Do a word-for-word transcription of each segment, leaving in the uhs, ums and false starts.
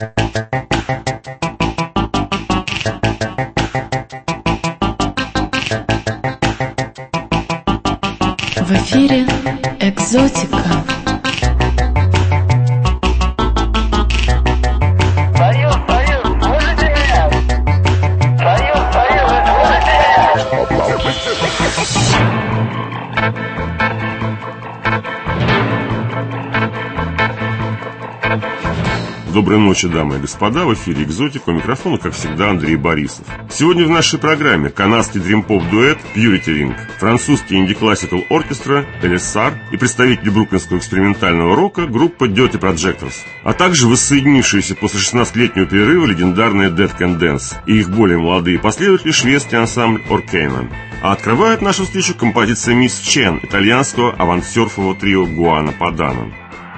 В эфире «Экзотика». Союз, Союз, слышите меня? Союз, Союз, слышите меня? Доброй ночи, дамы и господа, в эфире «Экзотика», у микрофона, как всегда, Андрей Борисов. Сегодня в нашей программе канадский дрим-поп-дуэт Purity Ring, французский инди-классикал оркестра эл эс ар и представитель бруклинского экспериментального рока группа Dirty Projectors, а также воссоединившиеся после шестнадцатилетнего перерыва легендарные Dead Can Dance и их более молодые последователи шведский ансамбль Orkanen. А открывает нашу встречу композиция «Мисс Чен» итальянского авансерфового трио Гуано Падано.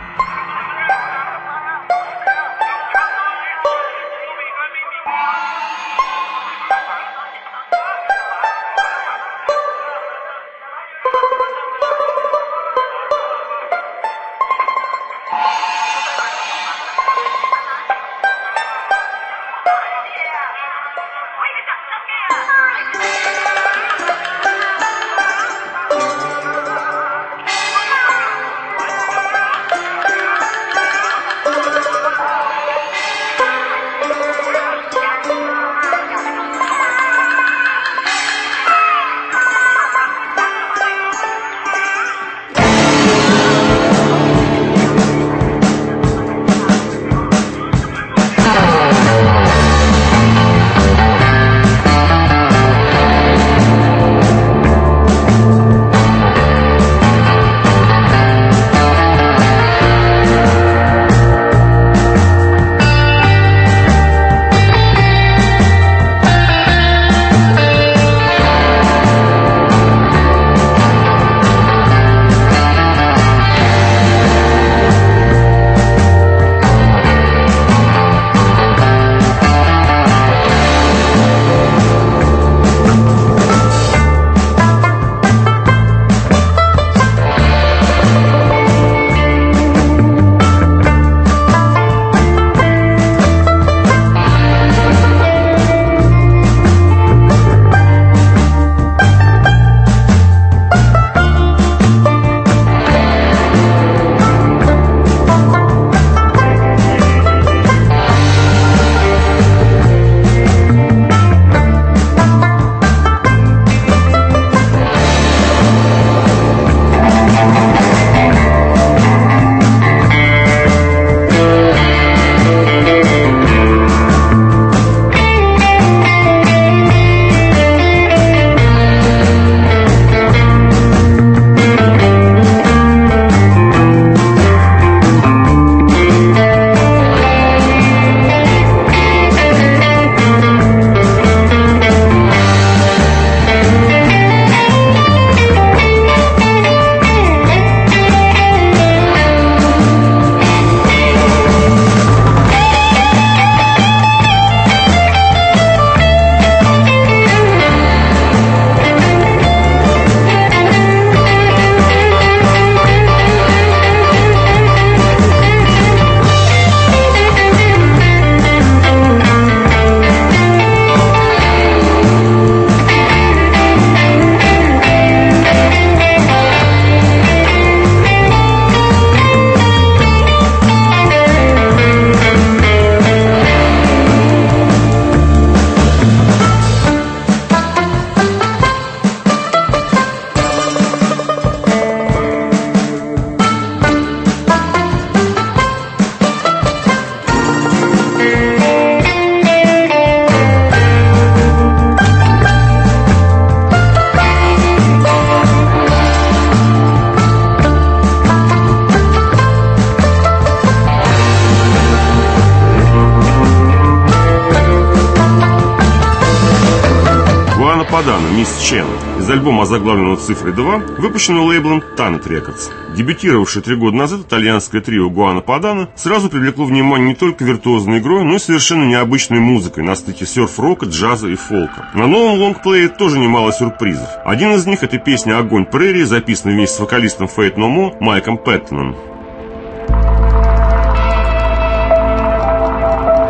Падано «Мисс Чен» из альбома, озаглавленного цифрой два, выпущенного лейблом Tannet Records. Дебютировавшее три года назад итальянское трио Гуано Падано сразу привлекло внимание не только виртуозной игрой, но и совершенно необычной музыкой на стыке серф-рока, джаза и фолка. На новом лонгплее тоже немало сюрпризов. Один из них — это песня «Огонь прерии», записанная вместе с вокалистом Faith No More Майком Пэттоном.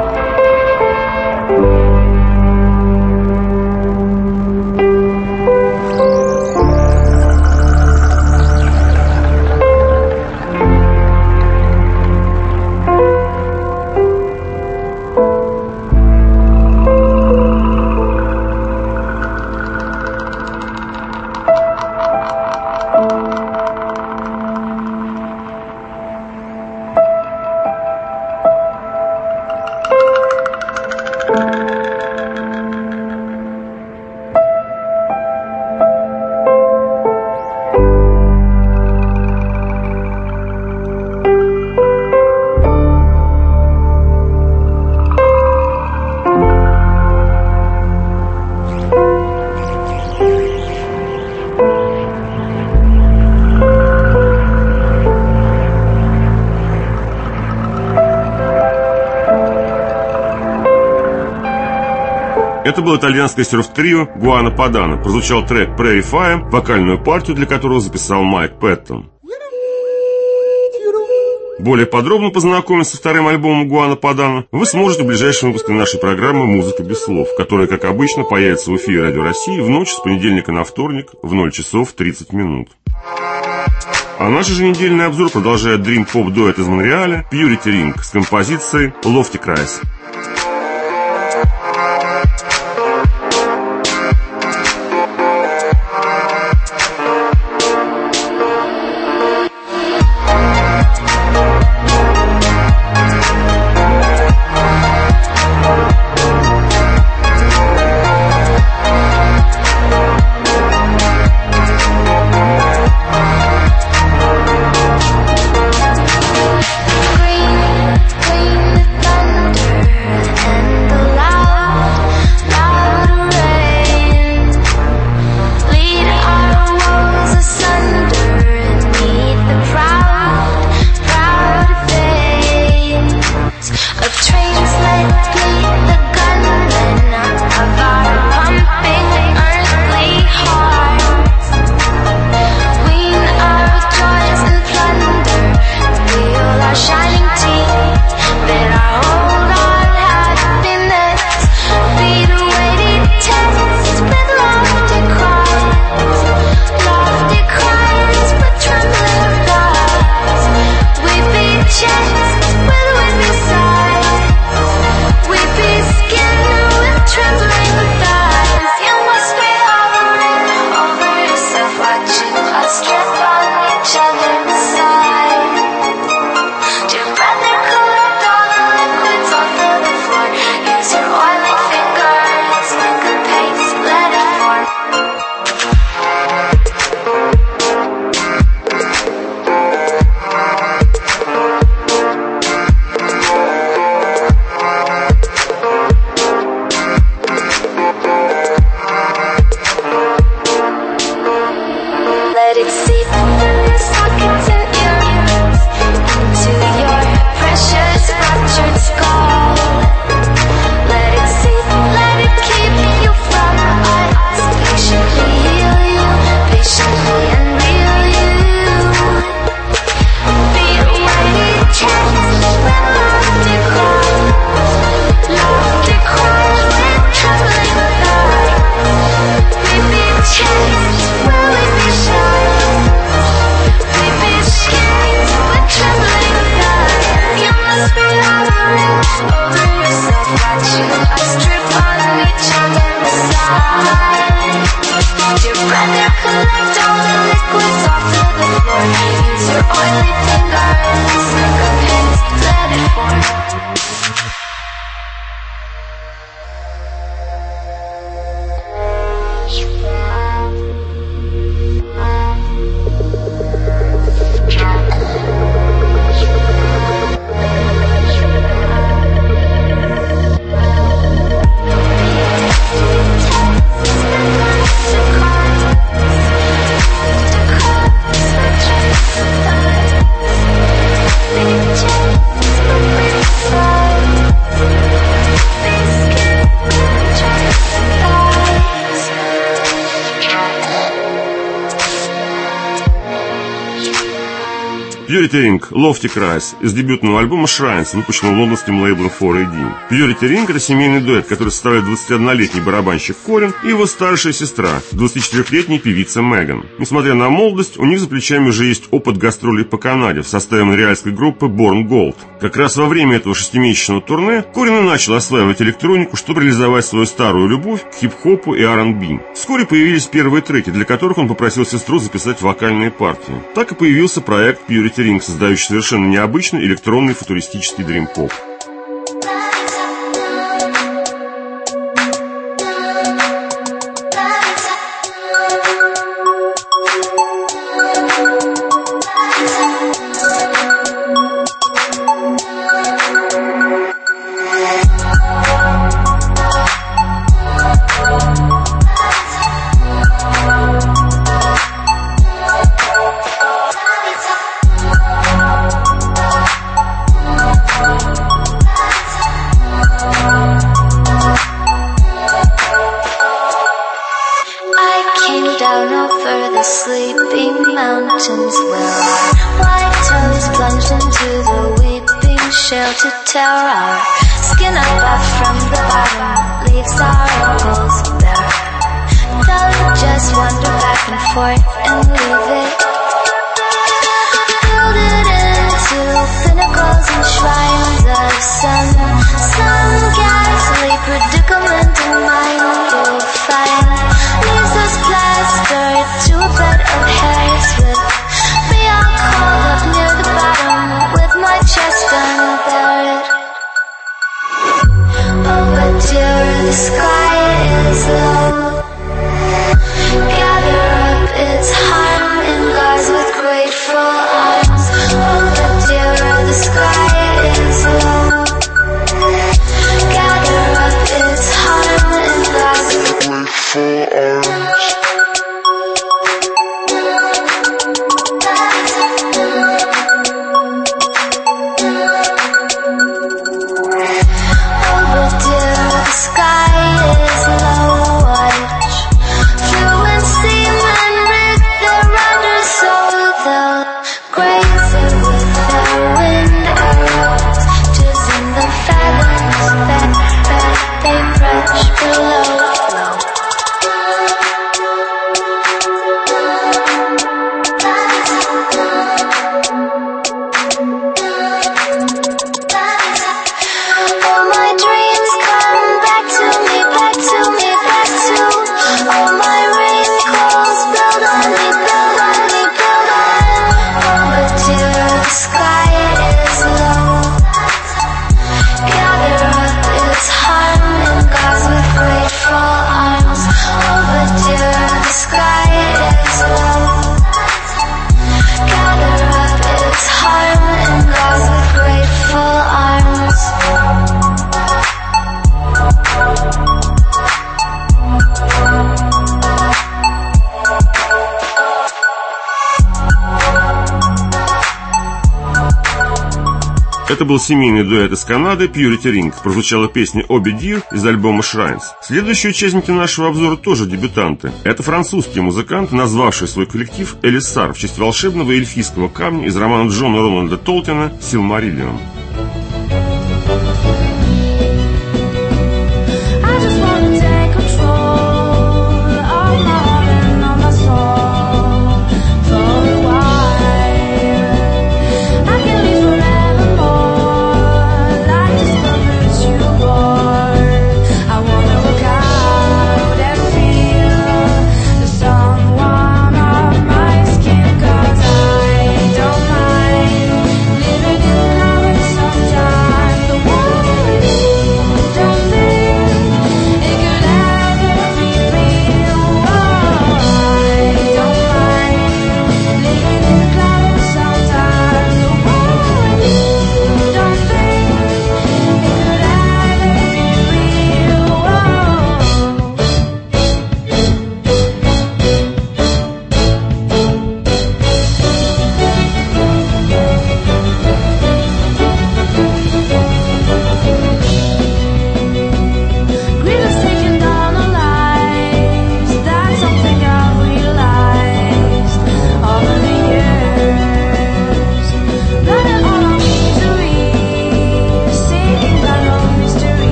Это был итальянское серф-трио Гуана Падана. Прозвучал трек Prairie Fire, вокальную партию для которого записал Майк Пэттон. Более подробно познакомиться со вторым альбомом Гуана Падана вы сможете в ближайшем выпуске нашей программы «Музыка без слов», которая, как обычно, появится в эфире Радио России в ночь с понедельника на вторник в ноль часов тридцать минут. А наш еженедельный обзор продолжает дрим-поп-дуэт из Монреаля Purity Ring с композицией Lofty Cries. Purity Ring Lofty Cries из дебютного альбома Shrines, выпущенного лондонским лейблом фор эй ди. Purity Ring — это семейный дуэт, который составляет двадцатиоднолетний барабанщик Корин и его старшая сестра, двадцатичетырехлетняя певица Меган. Несмотря на молодость, у них за плечами уже есть опыт гастролей по Канаде в составе монреальской группы Born Gold. Как раз во время этого шестимесячного турне Корин и начал осваивать электронику, чтобы реализовать свою старую любовь к хип-хопу и ар энд би. Вскоре появились первые треки, для которых он попросил сестру записать вокальные партии. Так и появился проект Purity Ring, создающий совершенно необычный электронный футуристический дрим-поп. Oh, chill to terror. Skin up off from the bottom, leaves our ankles bare. They'll just wander back and forth and leave it. Build it into pinnacles and shrines of some, some ghastly predicament in mind you'll find. Leaves us plastered to a bed of hairs with me all curled up near the bottom with my chest unburied. Oh, but dear, the sky is low. Gather up its harm in gauze with grateful arms. Oh, but dear, the sky is low. Gather up its harm in gauze with grateful arms. Это был семейный дуэт из Канады Purity Ring. Прозвучала песня «Obi Dear» из альбома Shrines. Следующие участники нашего обзора тоже дебютанты. Это французские музыканты, назвавшие свой коллектив «Элиссар» в честь волшебного эльфийского камня из романа Джона Роланда Толкина «Силмариллион». Living in love.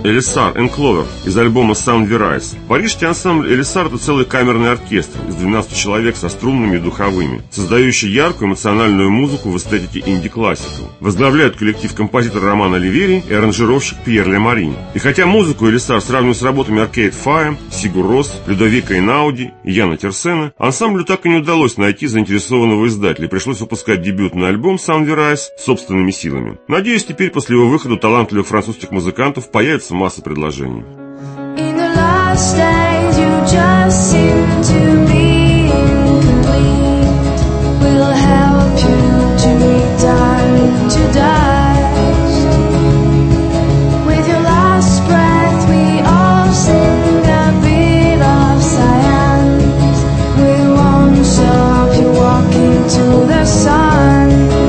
Элиссар and Clover из альбома Sound Rise. Парижский ансамбль Элиссар — это целый камерный оркестр из двенадцати человек со струнными и духовыми, создающий яркую эмоциональную музыку в эстетике инди-классикал. Возглавляют коллектив композитор Роман Оливери и аранжировщик Пьер Ле Марин. И хотя музыку Элиссар сравнивают с работами Arcade Fire, Сигур Рос, Людовика Эйнауди и Яна Терсена, ансамблю так и не удалось найти заинтересованного издателя, и пришлось выпускать дебютный альбом Sound Rise собственными силами. Надеюсь, теперь после его выхода у талантливых французских музыкантов появится масса предложений. In the last days you just seem to be incomplete. We'll help you to return to dust. With your last breath we all sing a bit of science. We won't stop you walking to the sun.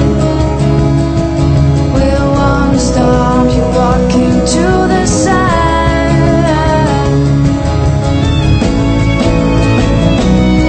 We won't stop you walking to the sun.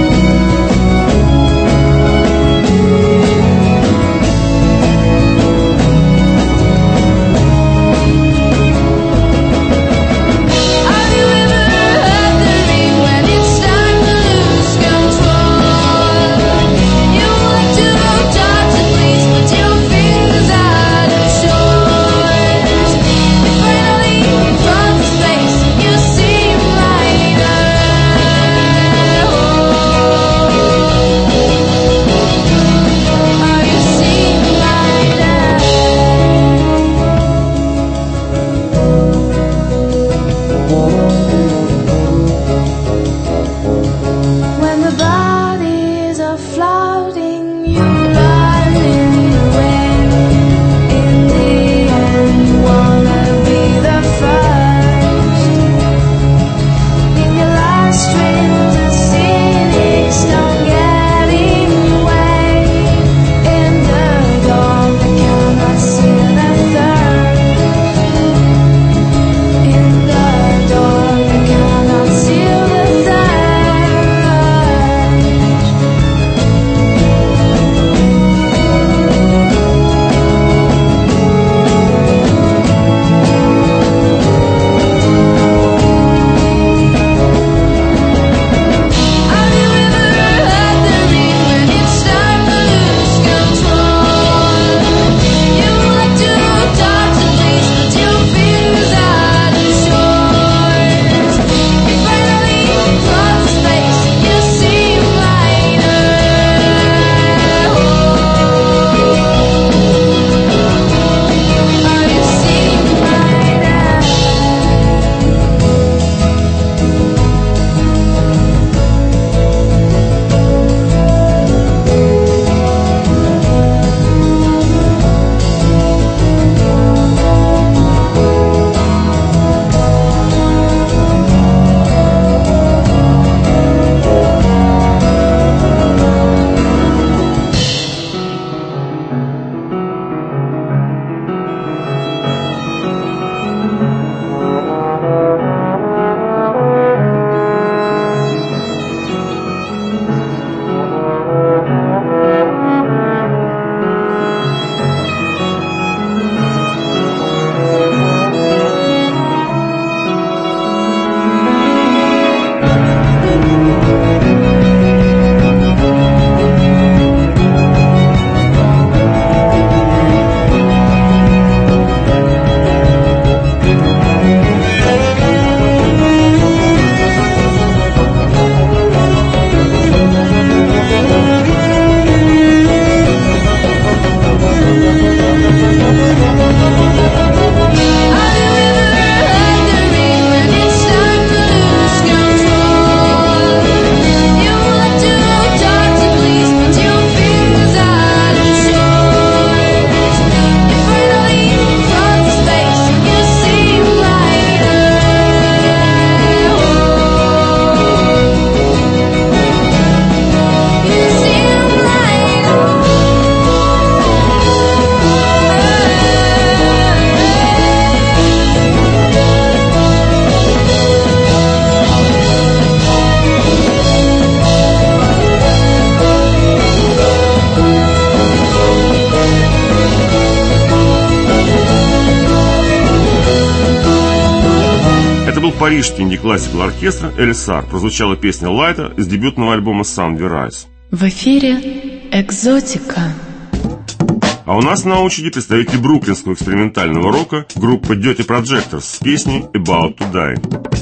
парижский инди-классикал оркестра эл эс ар прозвучала песня Лайта из дебютного альбома Sound We Rise. В эфире «Экзотика». А у нас на очереди представители бруклинского экспериментального рока группа Dirty Projectors с песней About to Die.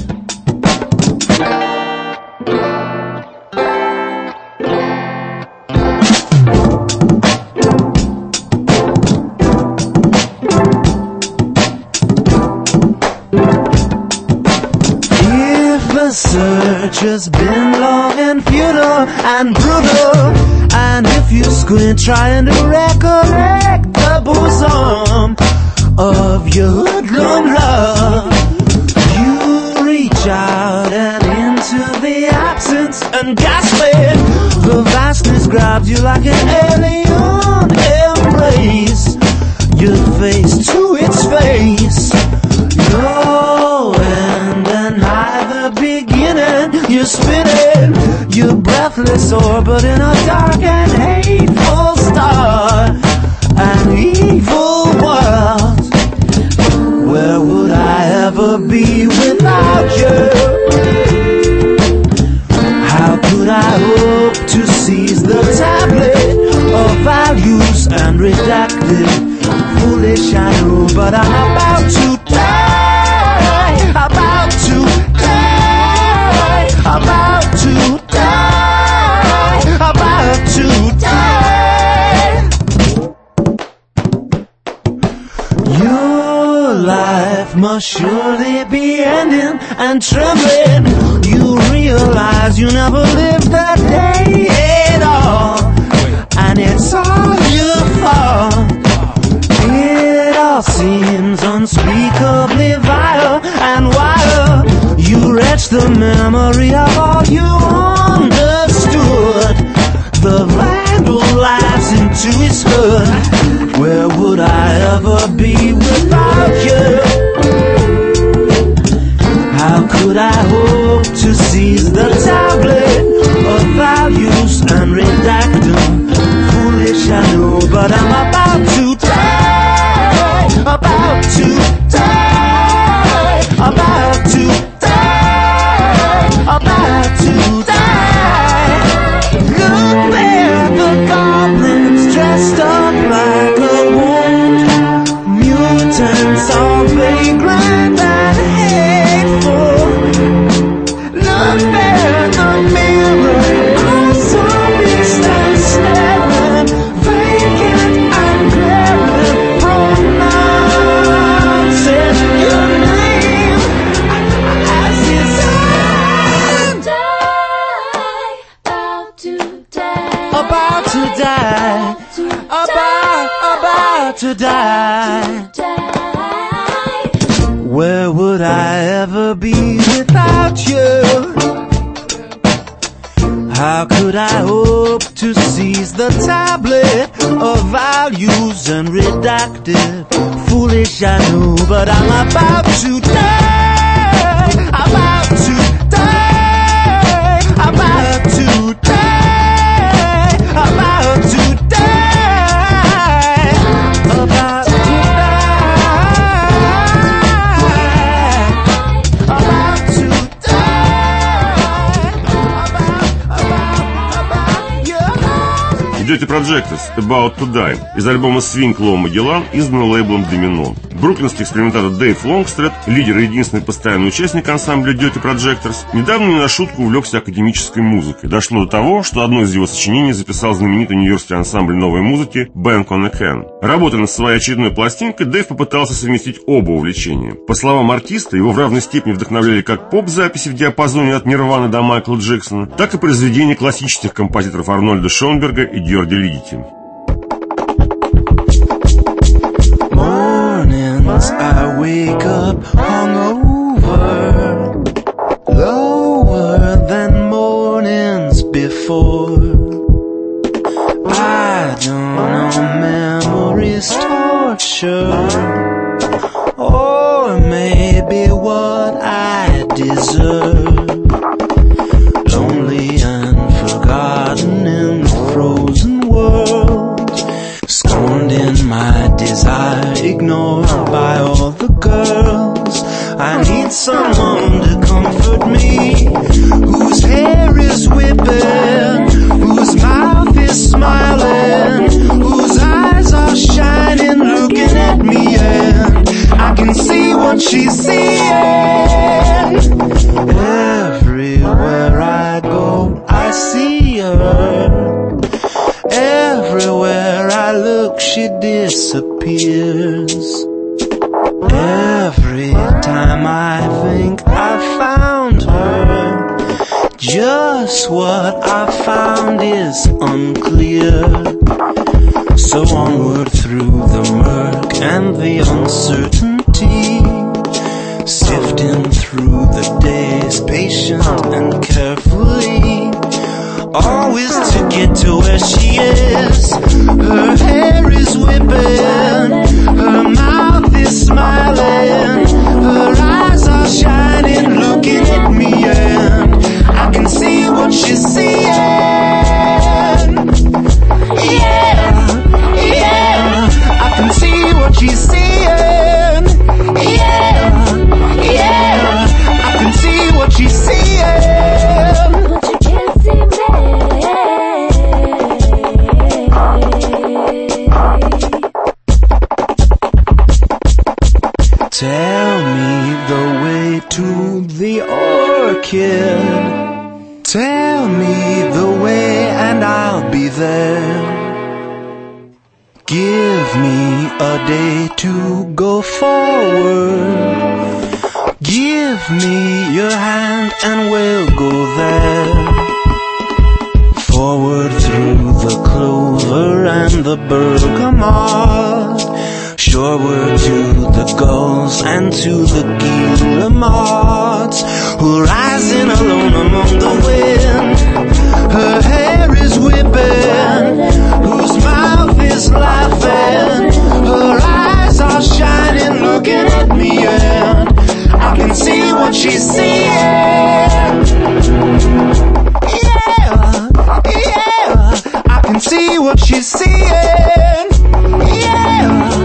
The search has been long and futile and brutal, and if you squint trying to recollect the bosom of your hoodlum love, you reach out and into the absence and gasping, the vastness grabs you like an alien embrace, your face to its face, no end and neither beginning, you're spinning, you're breathless orbit in a dark and hateful star, an evil world. Where would I ever be without you? How could I hope to seize the tablet of values and redact it? Foolish I know, but I'm about to die, about to die, about to die, about to die. Your life must surely be ending and trembling. You realize you never lived that day at all, and it's all your fault. It all seems unspeakably vile and wild. You wretch the memory of all you understood. The vandal laughs into his hood. Where would I ever be without you? How could I hope to seize the tablet of values and redact them? Foolish I know, but I'm about to die, about to die, about to die, about to die. Look there, the goblins dressed up like a wound, mutants all vagrant and hateful. Look there, the mirror, a zombie stands staring, vacant and glaring, pronouncing your name as his own. Die, about to die, About to die, about, about to die. die. Where would I ever be without you? How could I hope to seize the tablet of values and redact it? Foolish I know, but I'm about to die, about to die, about to die, about to die, about to die, about to die, about, about, about, yeah. Dirty Projectors About to Die из альбома Swing Low Magellan, изданного лейблом Domino. Бруклинский экспериментатор Дэйв Лонгстрет, лидер и единственный постоянный участник ансамбля Dirty Projectors, недавно не на шутку увлекся академической музыкой. Дошло до того, что одно из его сочинений записал знаменитый нью-йоркский ансамбль новой музыки Bank on a Can. Работая над своей очередной пластинкой, Дэйв попытался совместить оба увлечения. По словам артиста, его в равной степени вдохновляли как поп-записи в диапазоне от Нирваны до Майкла Джексона, так и произведения классических композиторов Арнольда Шонберга и Георги Лидити. I wake up hungover, lower than mornings before. I don't know memory's torture, or maybe what I deserve. Lonely and forgotten in the frozen world, scorned in my desire, ignored by all the girls. I need someone to what she's seeing. Everywhere I go, I see her. Everywhere I look, she disappears. Every time I think I found her, just what I found is unclear. So onward through the murk and the uncertainty, sifting through the days, patient and carefully, always to get to where she is. Her hair is whipping, her mouth is smiling, her eyes are shining, looking at me, and I can see what she's seeing. Yeah, yeah, I can see what she's seeing. Yeah, yeah, I can see what she's seeing. But you can't see me. Tell me the way to the orchid. Tell me the way and I'll be there. Give me a day to go forward. Give me your hand and we'll go there. Forward through the clover and the bergamot, shoreward to the gulls and to the guillemots, who are rising alone among the wind. Her hair is whipping, whose mouth is laughing, her eyes are shining, looking at me, and I can see what she's seeing. Yeah, yeah, I can see what she's seeing. Yeah,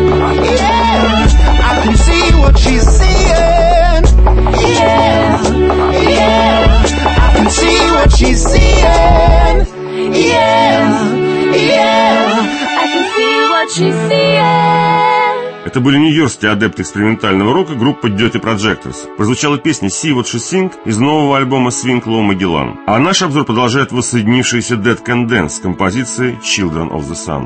yeah, I can see what she's seeing. Yeah, yeah, I can see what she's seeing. Yeah, yeah, I can see what she's seeing. Это были нью-йоркские адепты экспериментального рока группа Dirty Projectors. Прозвучала песня See What She Sing из нового альбома Swing Low Magellan. А наш обзор продолжает воссоединившийся Dead Can Dance с композицией Children of the Sun.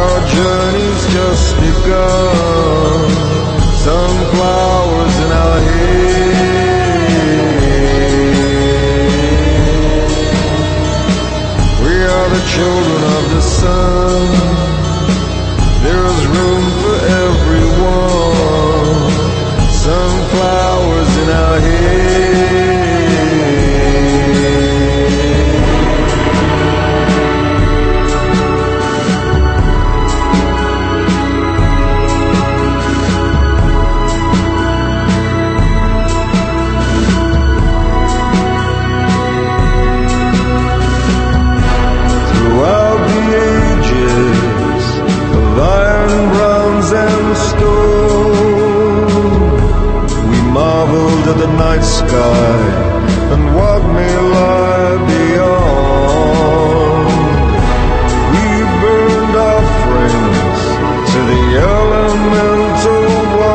Just begun, sunflowers in our sky and what may lie beyond. We burned our friends to the elemental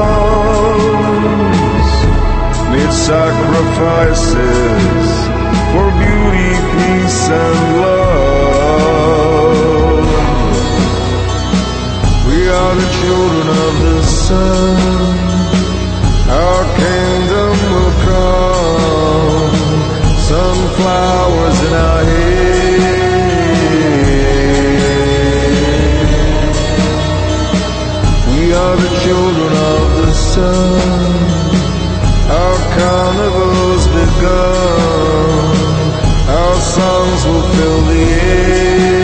ones, made sacrifices for beauty, peace, and love. We are the children of the sun. Our kingdom will come. Sunflowers in our hair. We are the children of the sun. Our carnival's begun. Our songs will fill the air.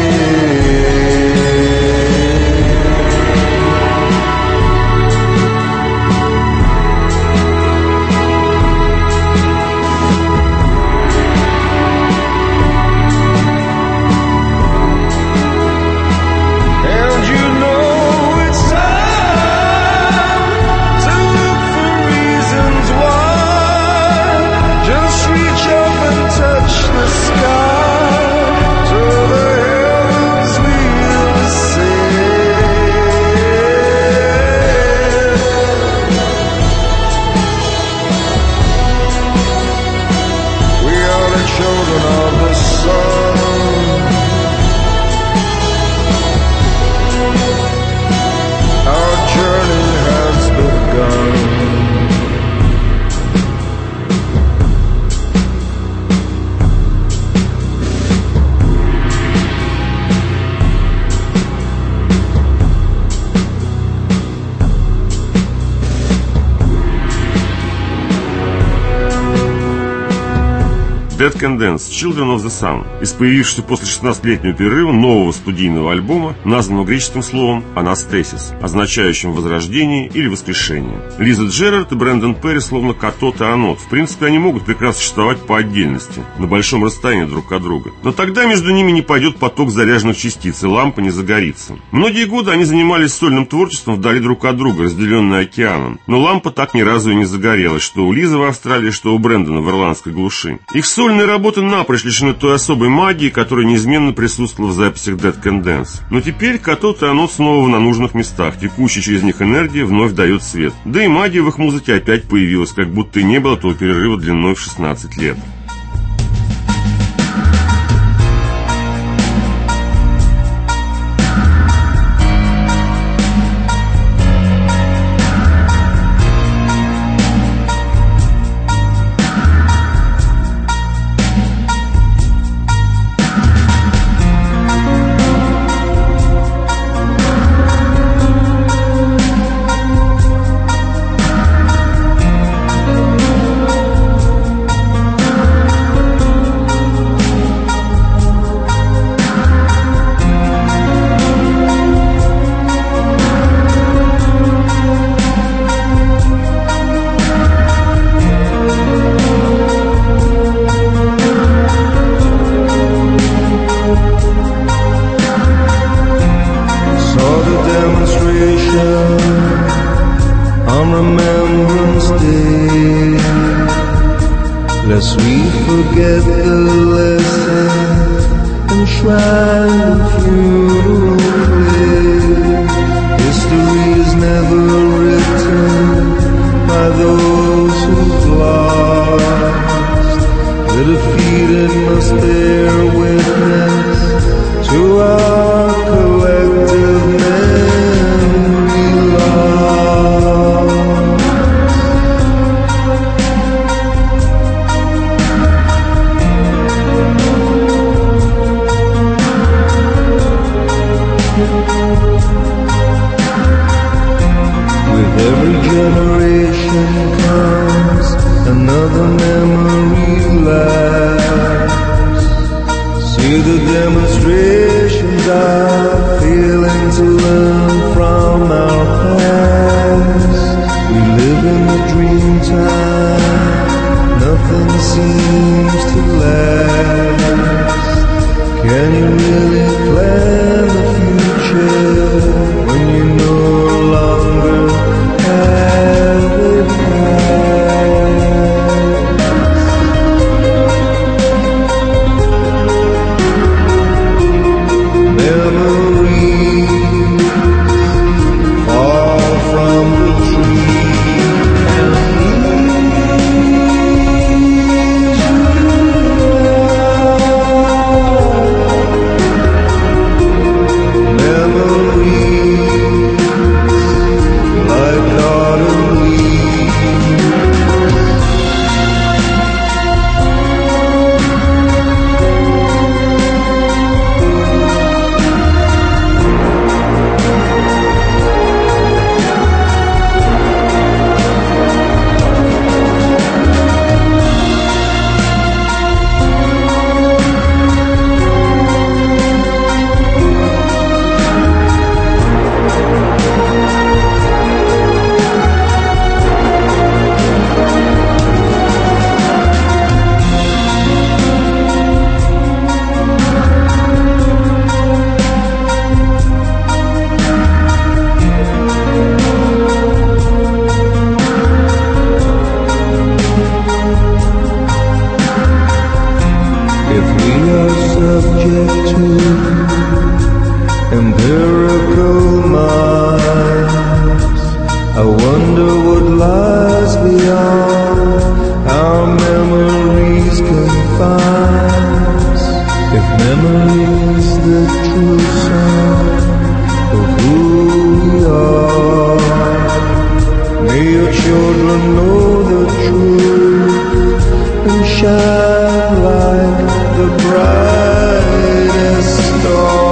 Dead Can Dance, Children of the Sun, из появившегося после шестнадцатилетнего перерыва нового студийного альбома, названного греческим словом «анастесис», означающим «возрождение» или «воскрешение». Лиза Джерард и Брэндон Перри словно катод и анод. В принципе, они могут прекрасно существовать по отдельности, на большом расстоянии друг от друга. Но тогда между ними не пойдет поток заряженных частиц, и лампа не загорится. Многие годы они занимались сольным творчеством вдали друг от друга, разделенные океаном. Но лампа так ни разу и не загорелась, что у Лизы в Австралии, что у Брэндона в ирландской глуши. Их сольные работы напрочь лишены той особой магии, которая неизменно присутствовала в записях Dead Can Dance. Но теперь катод и анод снова на нужных местах, текущая через них энергия вновь дает свет. Да и магия в их музыке опять появилась, как будто и не было того перерыва длиной в шестнадцать лет. Lest we forget the lesson enshrined in funeral prayer. History is never written by those who've lost. The defeated must bear witness to our collective memory loss. With every generation comes another memory lapse. See the demonstrations are failing to learn from our past. We live in a dream time, nothing seems to last. Can you really plan the future when you no longer have it past? wonder what lies beyond our memories confine us. If memory's the true song of who we are, may your children know the truth and shine like the brightest star.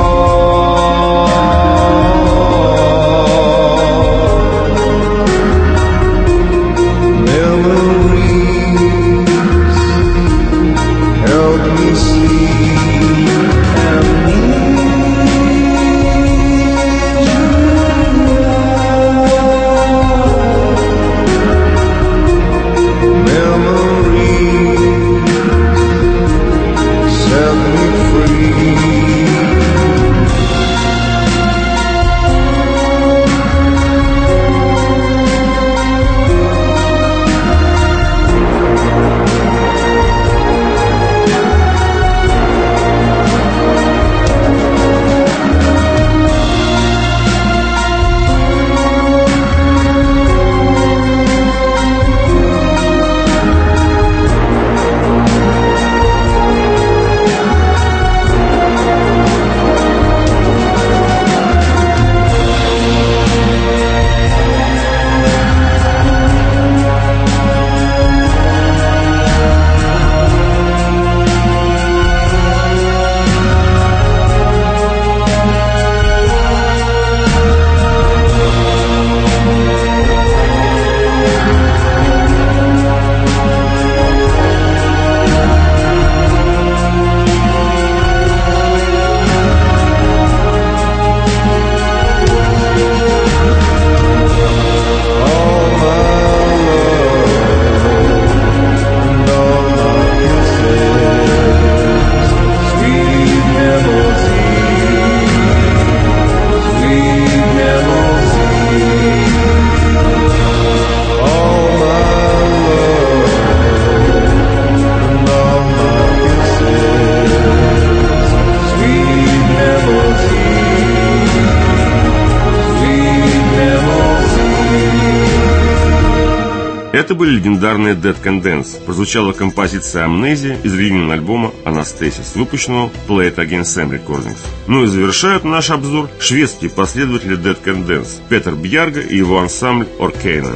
Это были легендарные Dead Can Dance. Прозвучала композиция «Амнезия» из реюнион альбома «Анастасис», выпущенного Play It Again Sam Recordings. Ну и завершают наш обзор шведские последователи Dead Can Dance Петер Бьярга и его ансамбль Оркейнен.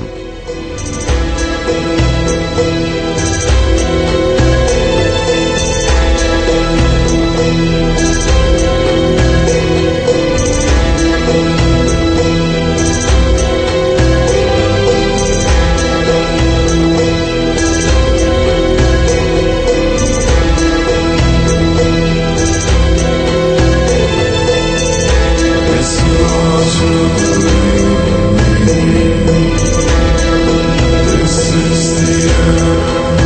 This is the end.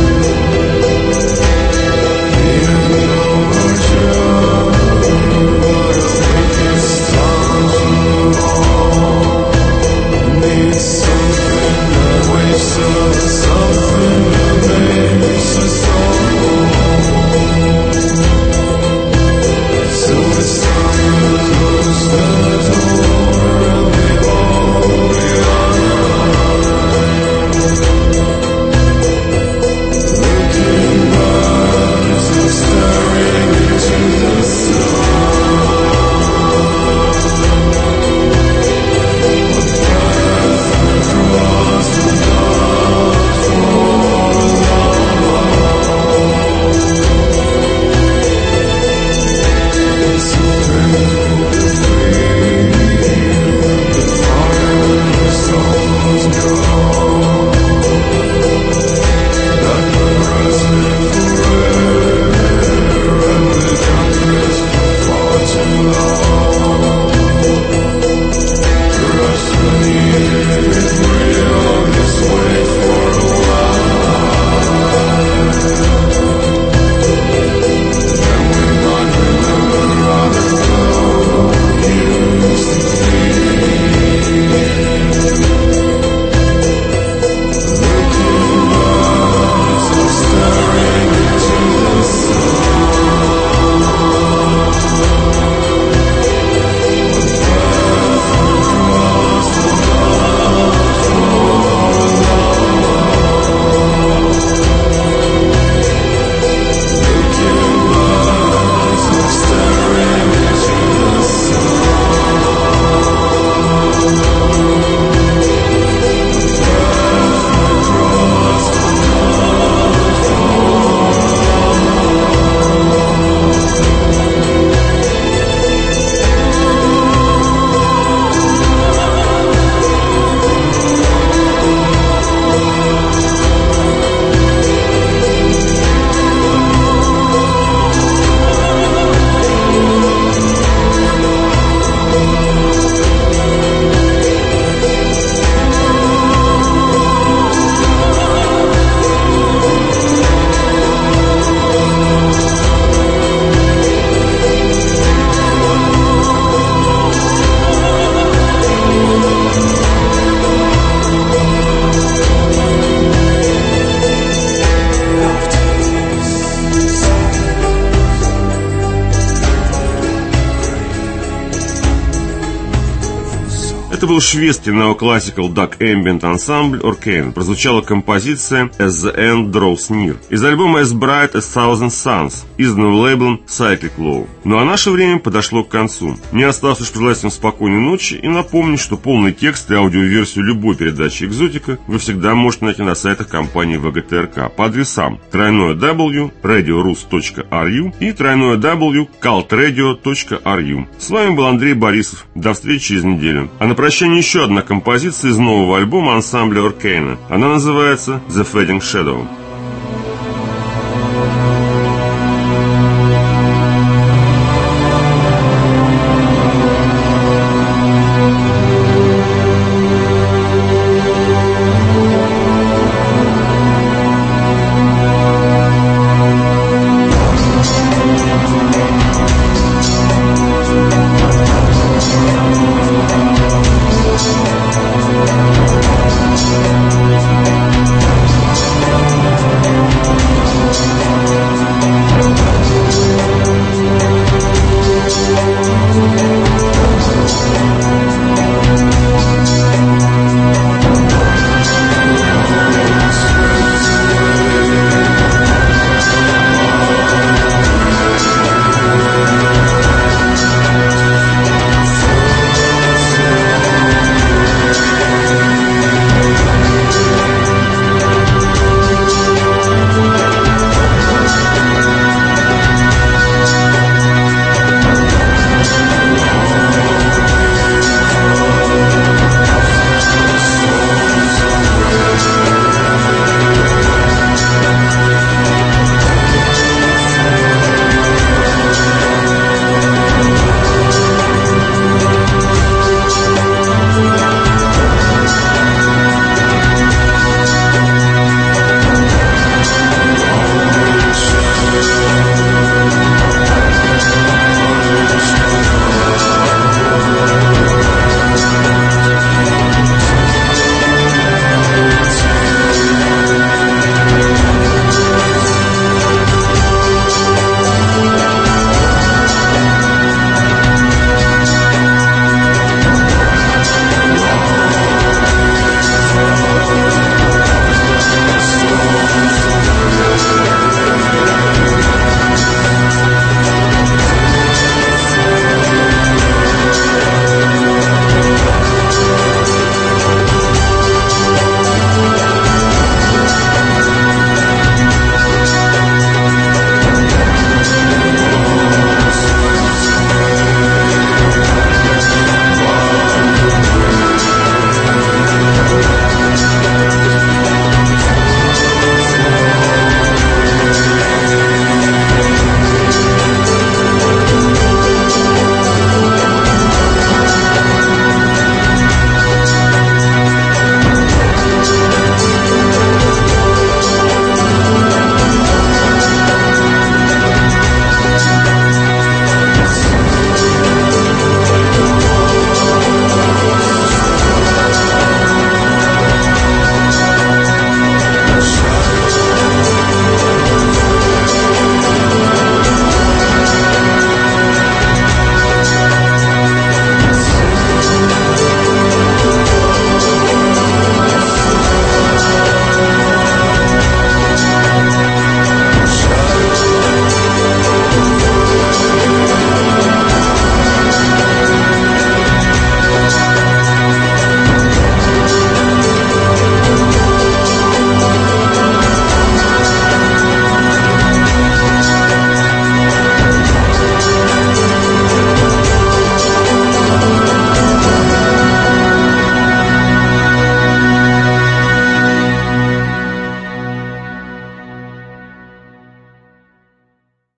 Это был шведский неоклассикал Dark Ambient ансамбль Orkane. Прозвучала композиция As the End Draws Near из альбома As Bright as Thousand Suns, изданного лейблом Cyclic Law. Ну а наше время подошло к концу. Мне осталось лишь пожелать всем спокойной ночи и напомнить, что полный текст и аудиоверсию любой передачи «Экзотика» вы всегда можете найти на сайтах компании вэ гэ тэ эр ка по адресам тройное дабл-ю точка радиорус точка ар ю и тройное дабл-ю точка калт-радио точка ар ю. С вами был Андрей Борисов. До встречи через неделю. А на прощание еще одна композиция из нового альбома ансамбля Orkane. Она называется The Fading Shadow.